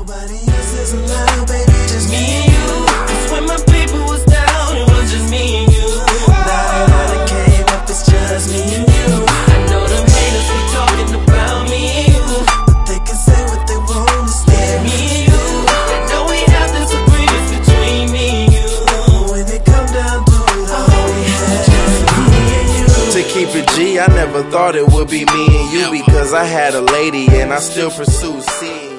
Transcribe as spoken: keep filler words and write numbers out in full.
Nobody else is allowed, baby, just me and you. Cause when my people was down, it was just me and you. Now that I done came up, it's just me and you. I know them haters be talking about me and you, but they can say what they want to say. Me and you, I know we have disagreements between me and you, but when it come down to it, all we had me and you. To keep it G, I never thought it would be me and you, because I had a lady and I still pursue seeing